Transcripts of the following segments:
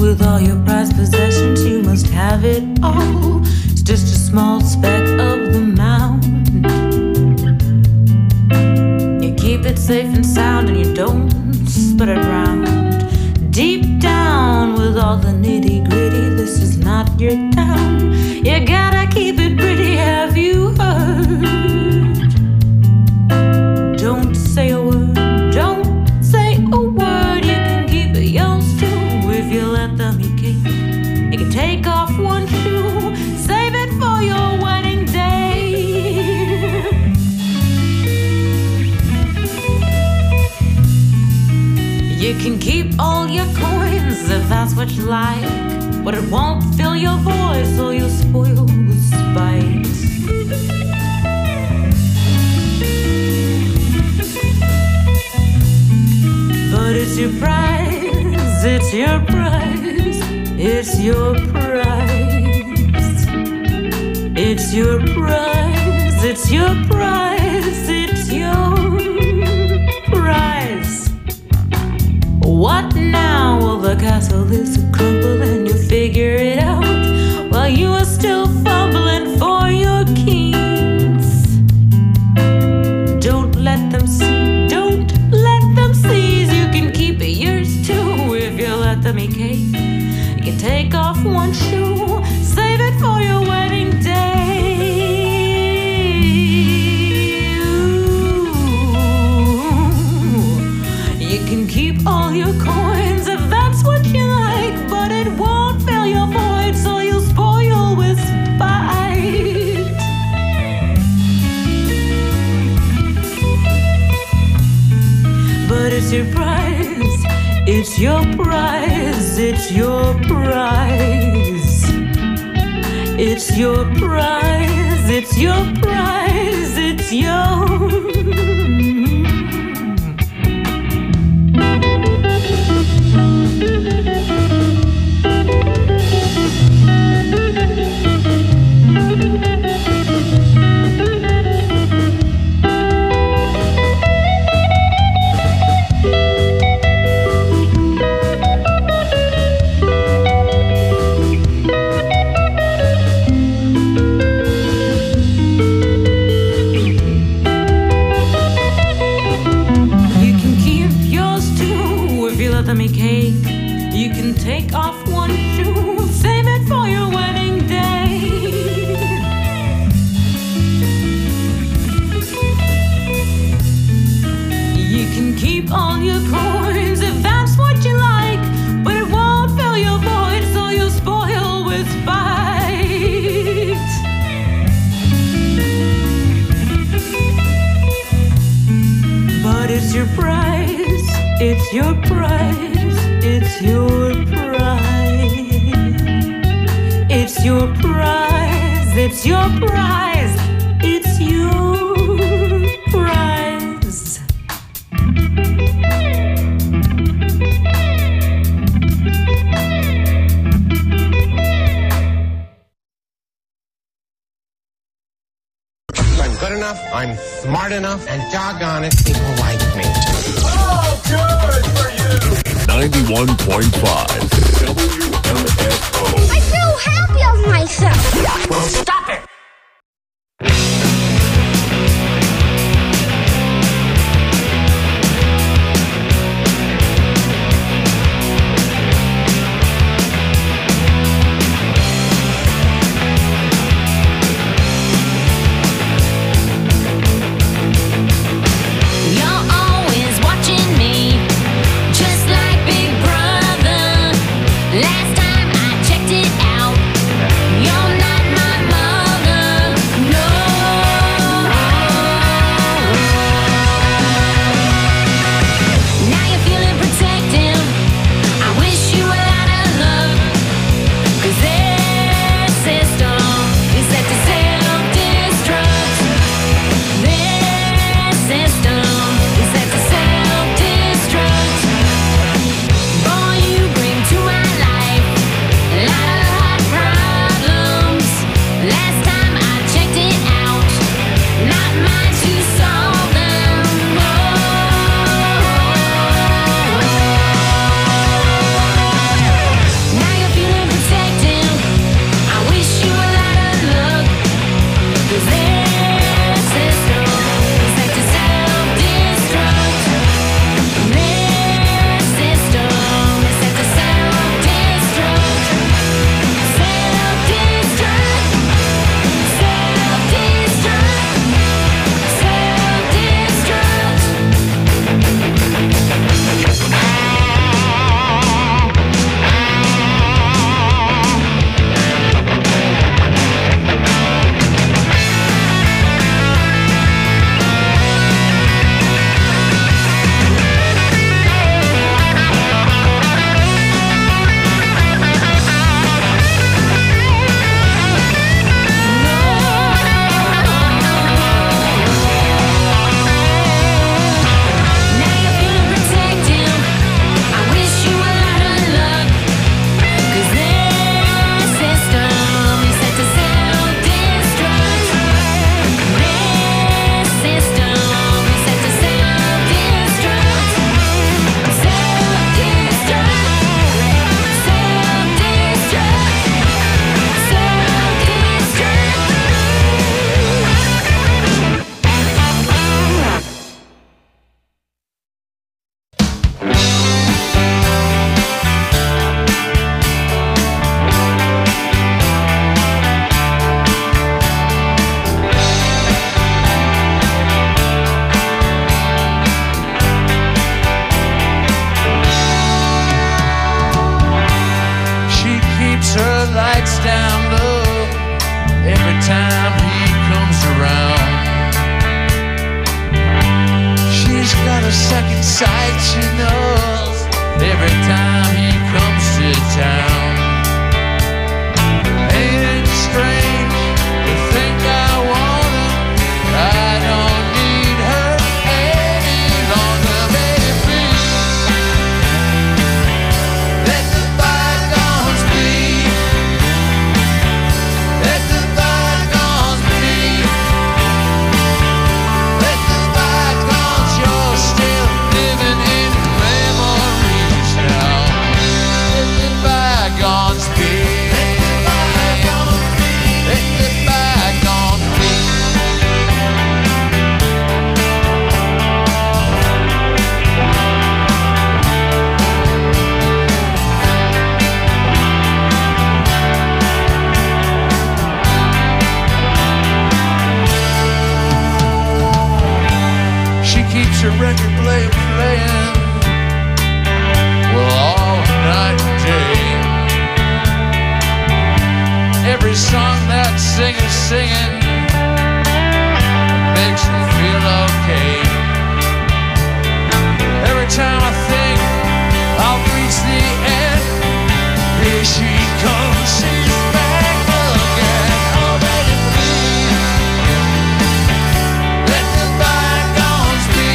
With all your prized possessions, you must have it all. It's just a small speck of the mountain. You keep it safe and sound, and you don't spread it around. Deep down, with all the nitty gritty, this is not your town. You gotta keep it pretty, have you heard? Don't say a word, don't say a word. You can keep it yours too if you let them eat cake. You can take off one shoe, save it for your wedding day. You can keep all your coins if that's what you like, but it won't fill your voice, so you'll spoil with spite. But it's your prize, it's your prize, it's your prize. It's your prize, it's your prize, it's your prize. What now? Well, the castle is a crumble and you figure it out while you are still fumbling for your keys. Don't let them see, don't let them seize. You can keep it yours too if you let them eat cake. You can take off one shoe, save it for your wedding day. You can keep all your coins if that's what you like, but it won't fill your void, so you'll spoil with spite. But it's your prize, it's your prize, it's your prize. It's your prize, it's your prize, it's your. You can take off one shoe, save it for your wedding day. You can keep all your coins if that's what you like, but it won't fill your void, so you'll spoil with spite. But it's your prize, it's your prize. It's your prize. It's your prize. It's your prize. It's your prize. I'm good enough, I'm smart enough, and doggone it, people like me. Oh, good for you! 91.5 WMFO. I feel happy of myself. Well, stop it! You're always watching me, just like Big Brother. Last time I checked it out, you're not my mother. sight she knows every time he comes to town. Ain't it strange to think I want her? I don't need her any longer, baby. Let the bygones be. Let the bygones be. Let the bygones, you're still living in memories now. Let the bygones be. Let the bygones be. She keeps her record player playing, well, all night and day. Every song that singer's singing makes me feel okay. Every time I think I'll reach the end, here she comes, she's back again. Oh, baby, please, let the bygones be.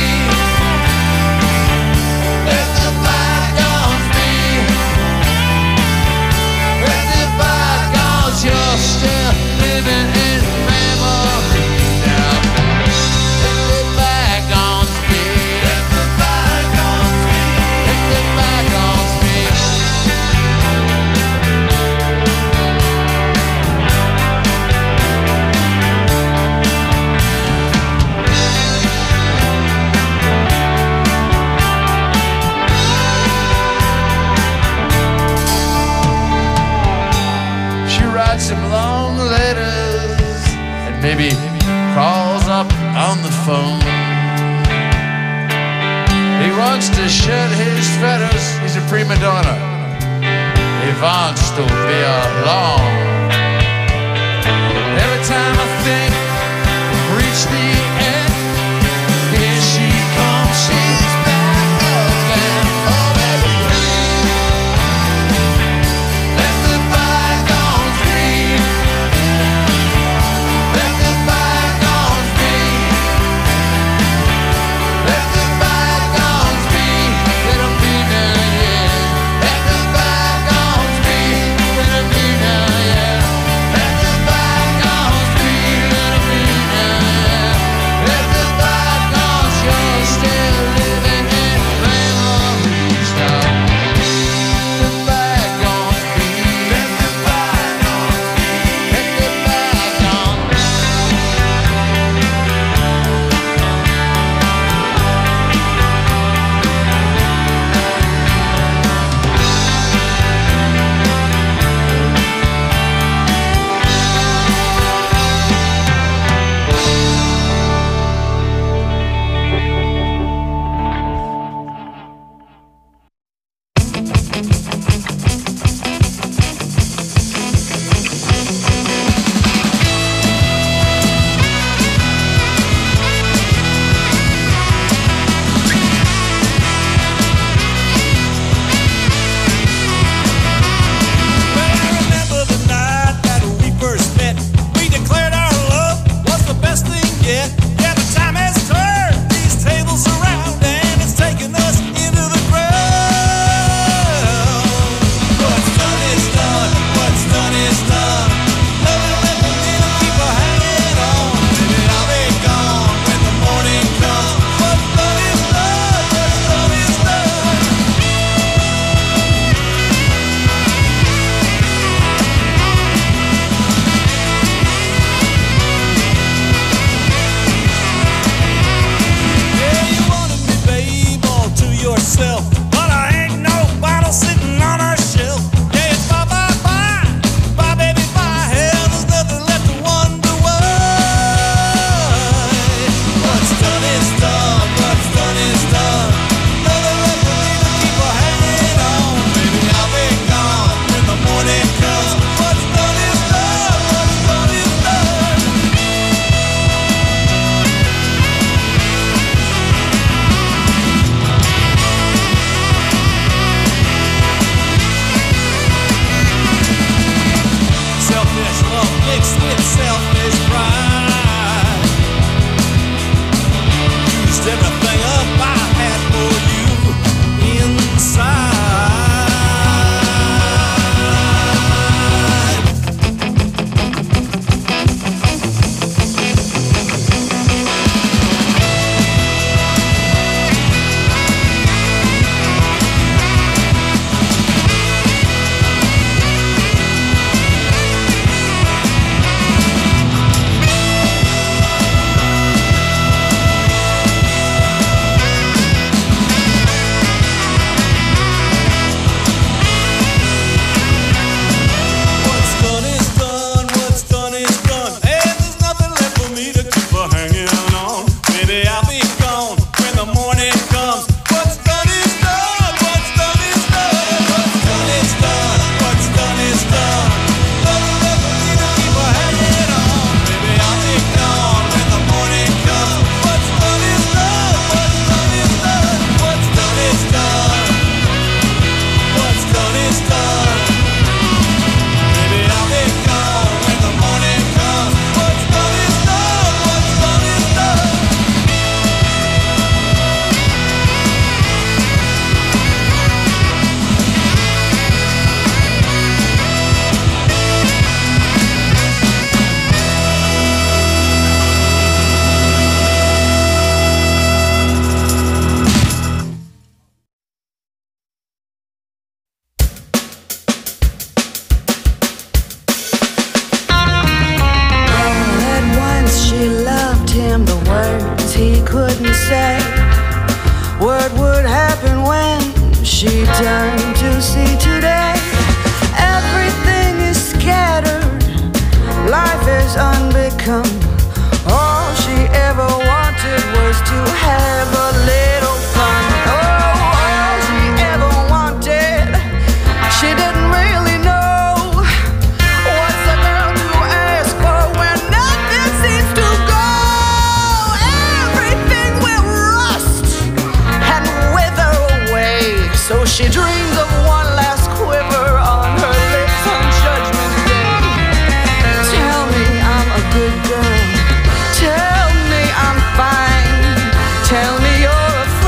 Let the bygones be. Let the bygones, you're still living in memory now. Let the bygones be. Let the bygones be. Let the bygones be. She writes him long letters and maybe calls up on the phone. He wants to shed his feathers, he's a prima donna. He wants to be alone. Every time I think I've reached the end, here she comes, she's back again. Oh, baby, please, let the bygones be. Let the bygones be. Let the bygones be. Let them be now, yeah. Let the bygones be. Let them be now, yeah. Let the bygones be. Let them be now, yeah. would happen when she turned to see today. Everything is scattered, life is unbecome. All she ever wanted was to have a little fun. Oh, all she ever wanted, she didn't really know. What's a girl to ask for when nothing seems to go? Everything will rust and wither away. So she dreams of one last quiver on her lips on Judgment Day. Tell me I'm a good girl. Tell me I'm fine. Tell me you're a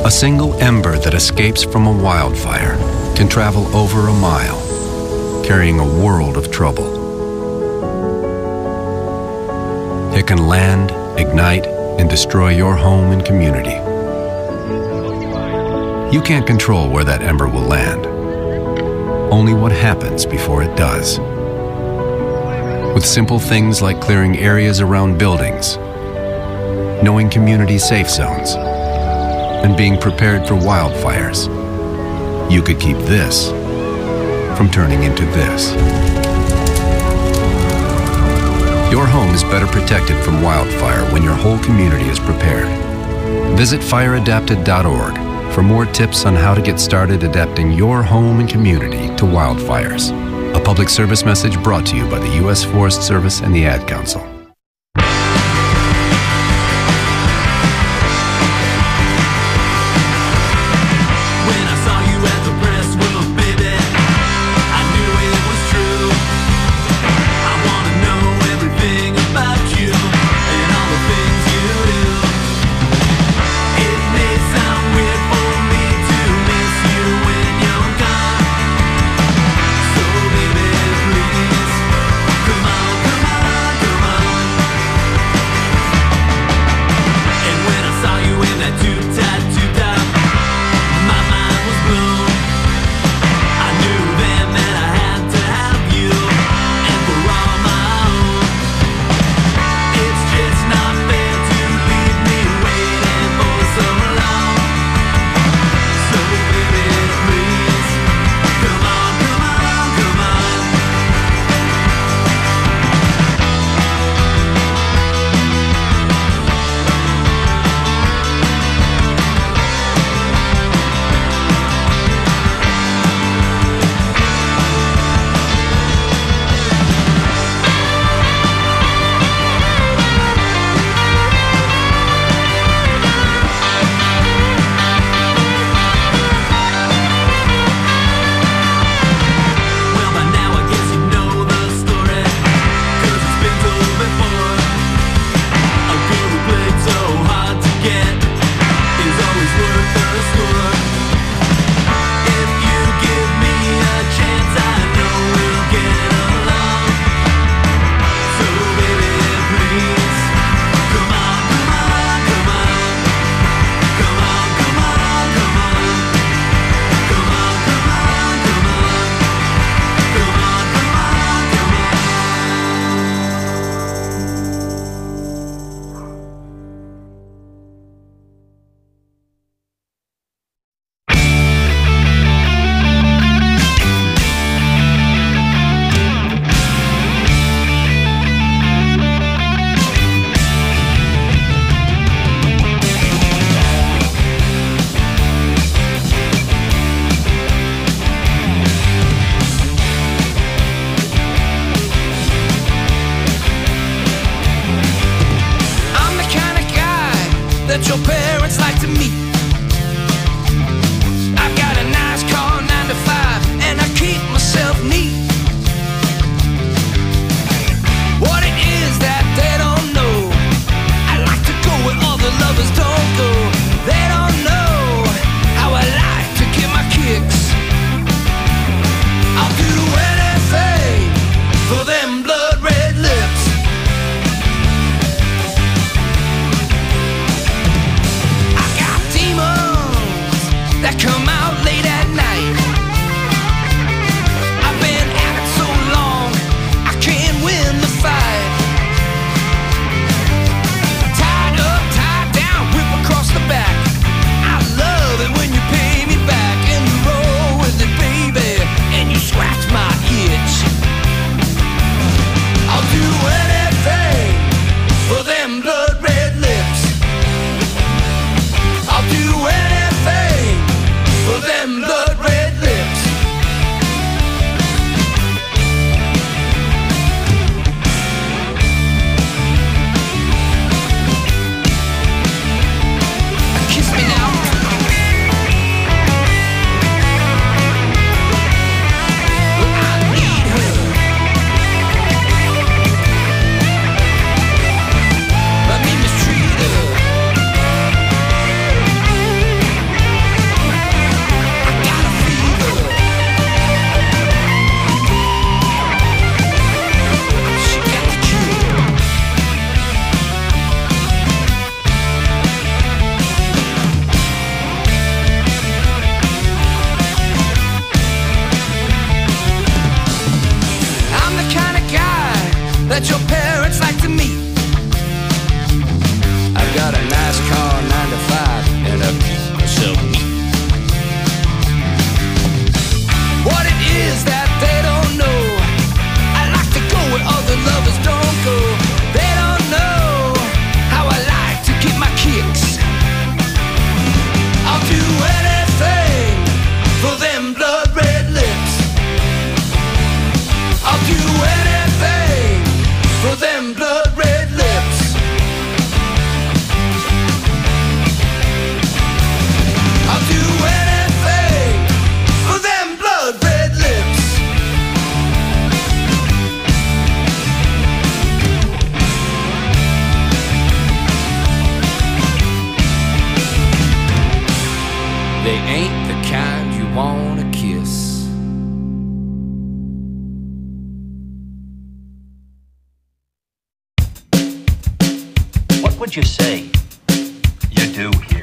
A single ember that escapes from a wildfire can travel over a mile, carrying a world of trouble. It can land, ignite, and destroy your home and community. You can't control where that ember will land, only what happens before it does. With simple things like clearing areas around buildings, knowing community safe zones, and being prepared for wildfires, you could keep this from turning into this. Your home is better protected from wildfire when your whole community is prepared. Visit fireadapted.org for more tips on how to get started adapting your home and community to wildfires. A public service message brought to you by the U.S. Forest Service and the Ad Council. that your parents like to meet. I've got a nice car, 9 to 5, and I keep myself neat. What it is that they don't know, I like to go where other lovers don't go. They don't know how I like to get my kicks. I'll do anything for them blood red lips. I got the that your parents like to meet. I've got a nice car, 9 to 5, and I keep myself neat. What it is that they don't know, I like to go where other lovers don't go. They don't know how I like to get my kicks. I'll do anything for them blood red lips. I'll do anything for them blood red lips. I'll do anything for them blood red lips. They ain't the kind you wanna kiss. What would you say you do here?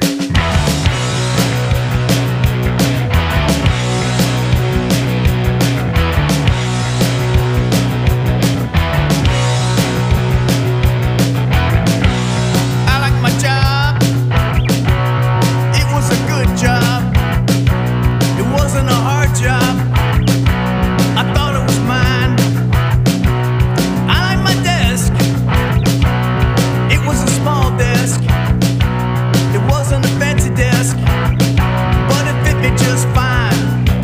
I like my job. It was a good job. It wasn't a hard job. I thought it was mine. I like my desk. It was a small desk. It wasn't a fancy desk, but it fit me just fine.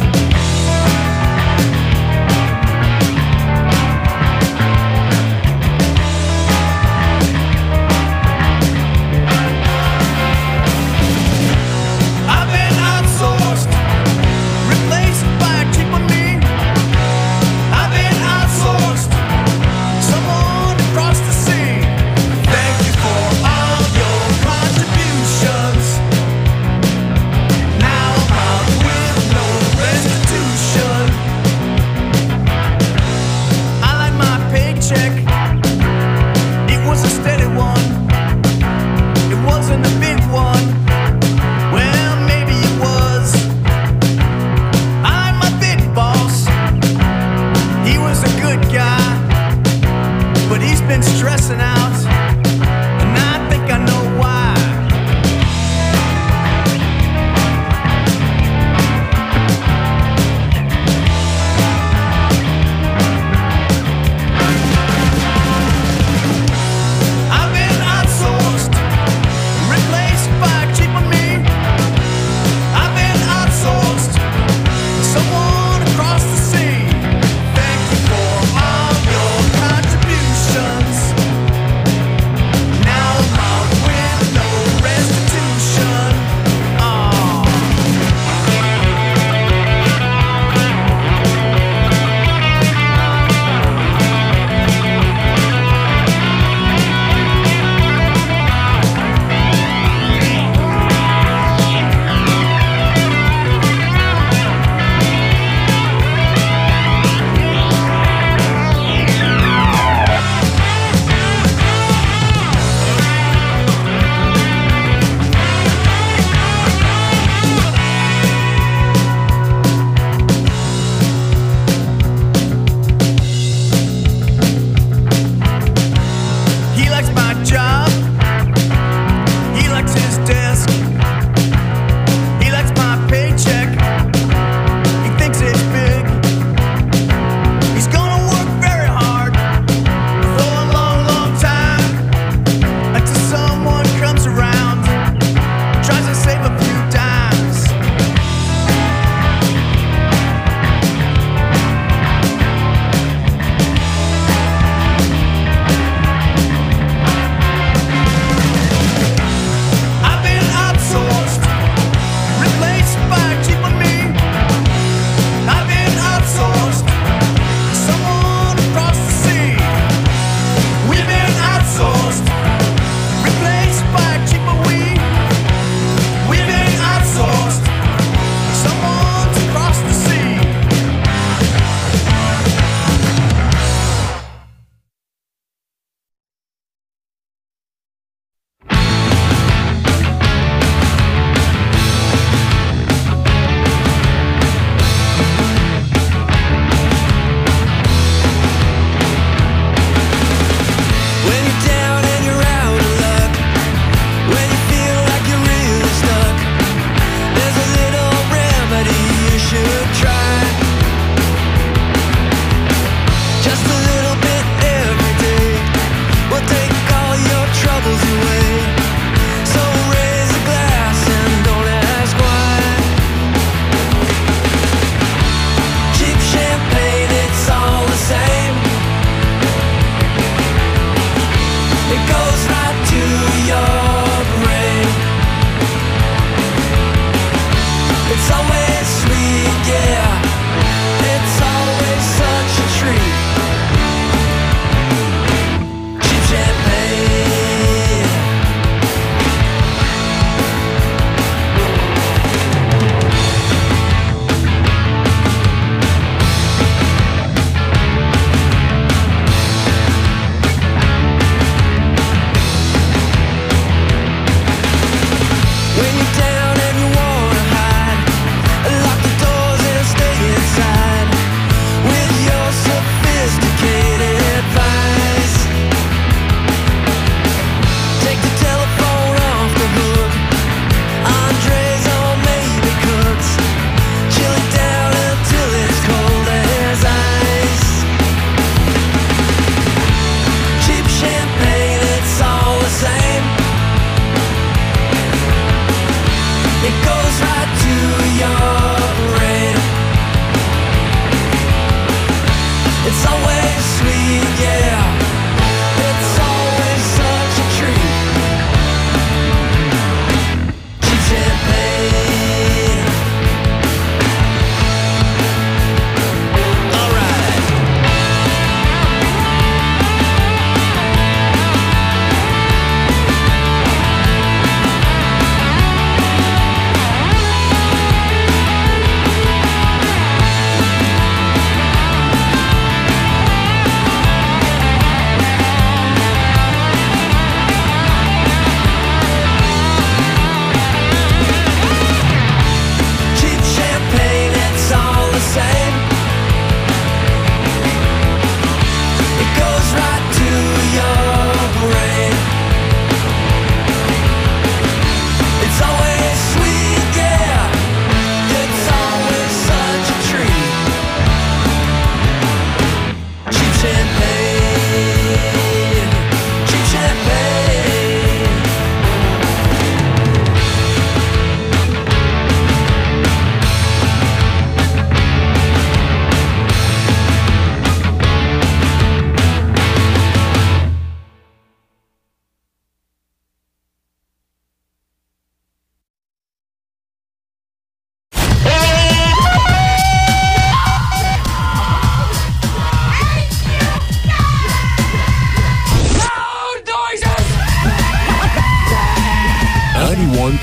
I've been outsourced, replaced by a cheaper me. I've been outsourced, someone across the sea. Thank you for all your contributions. Now I'm out with no restitution. I like my paycheck. It was a steady one. It wasn't a big one. Well, maybe it was. I like my big boss. He was a good guy, but he's been stressing out, and I think I know why. I've been outsourced, replaced by a cheaper me. I've been outsourced, someone across the sea. Thank you for all your contributions.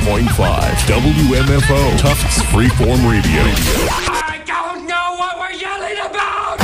WMFO, Tufts Freeform Radio. I don't know what we're yelling about!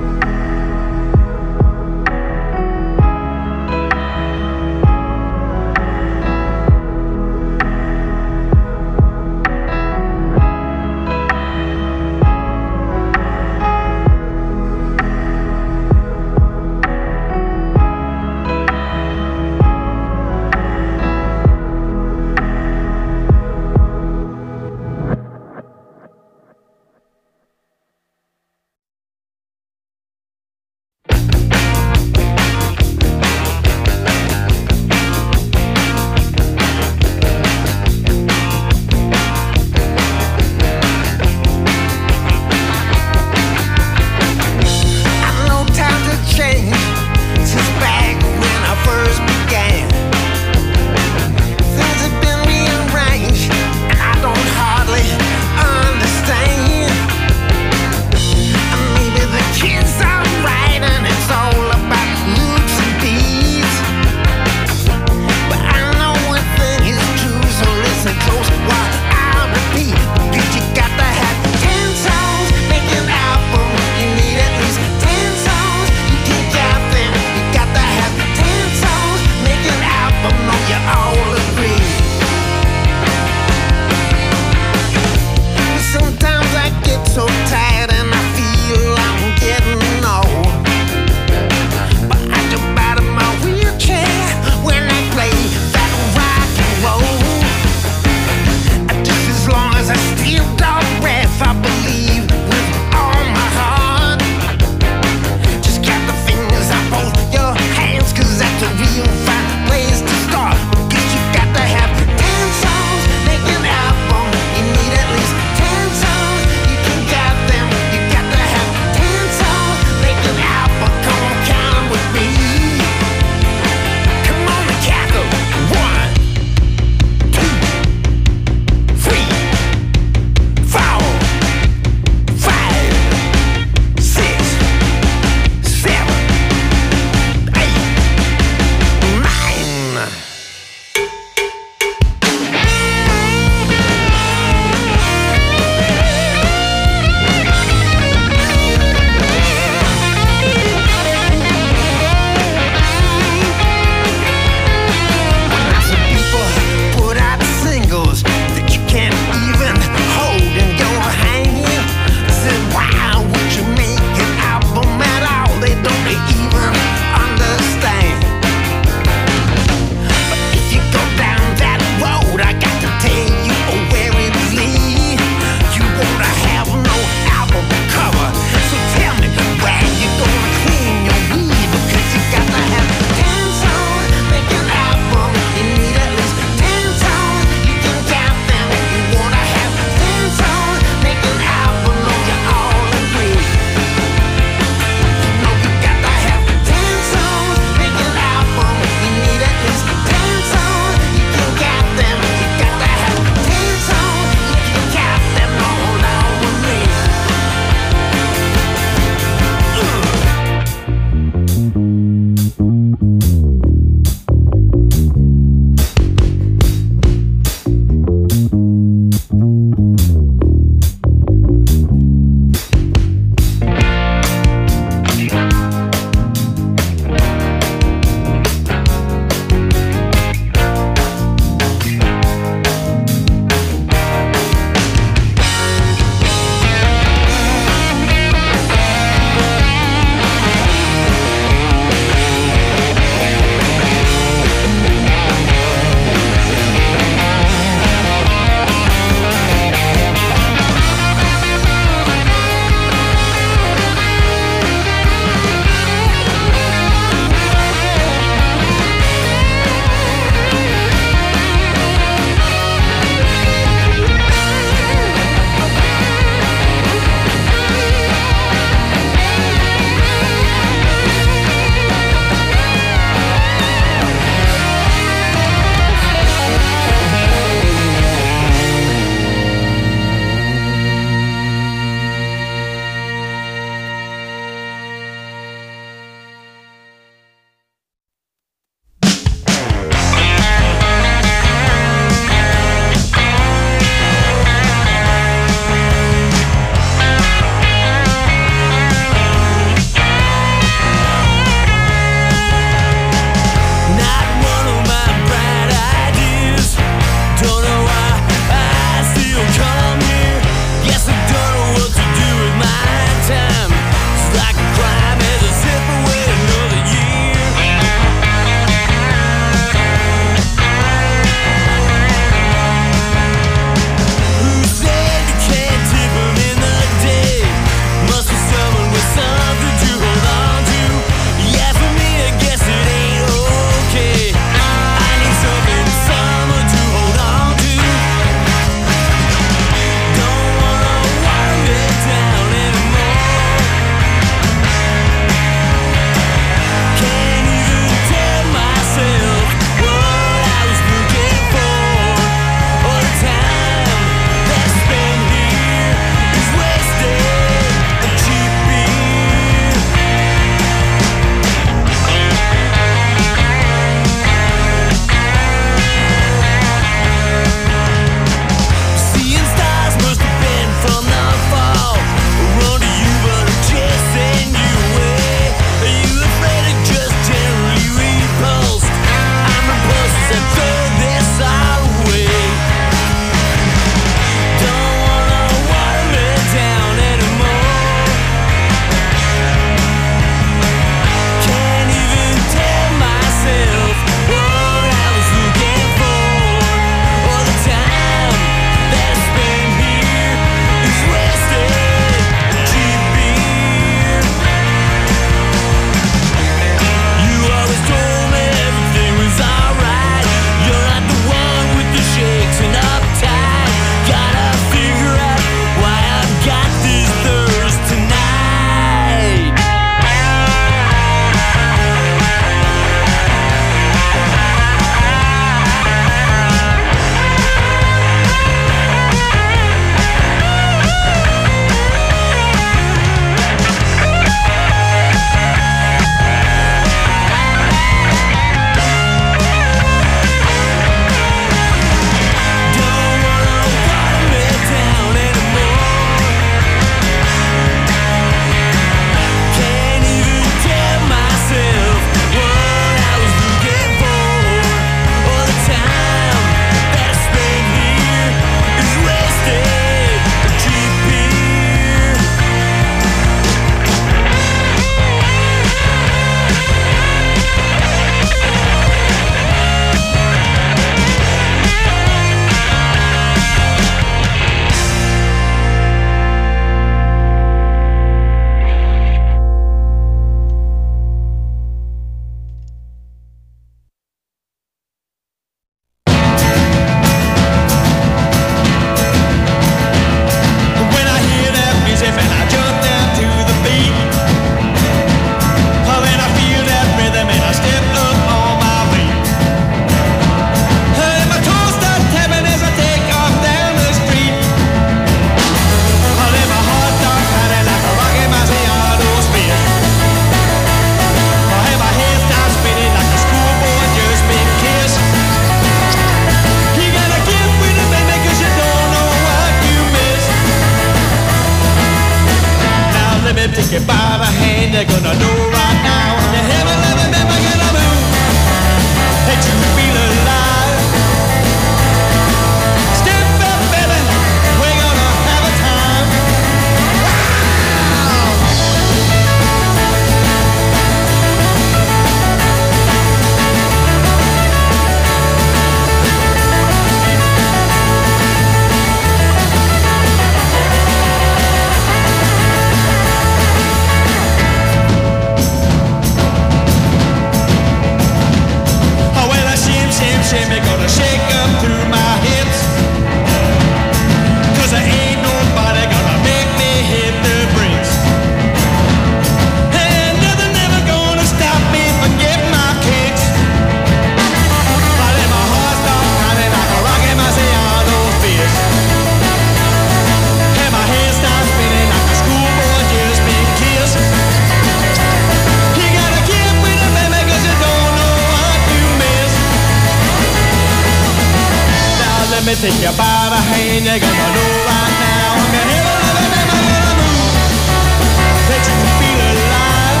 take you by the hand, you're gonna know right now. I'm gonna have a loving and I'm gonna move, that you can feel alive.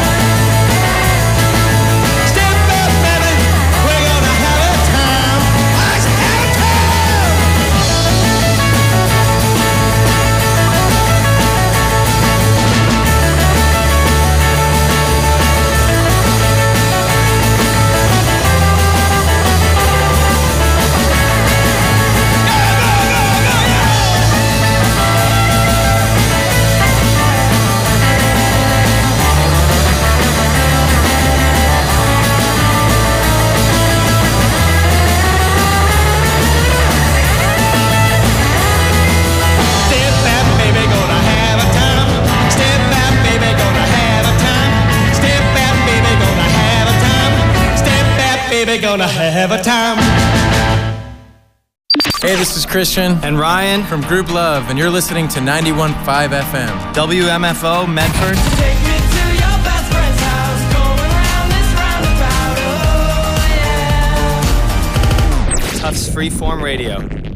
Step up, baby, we're gonna have a time. Let's have a time. Gonna have a time. Hey, this is Christian and Ryan from Group Love, and you're listening to 91.5 FM. WMFO Medford. Take me to your best friend's house, going round this roundabout, oh yeah. Tufts Freeform Radio.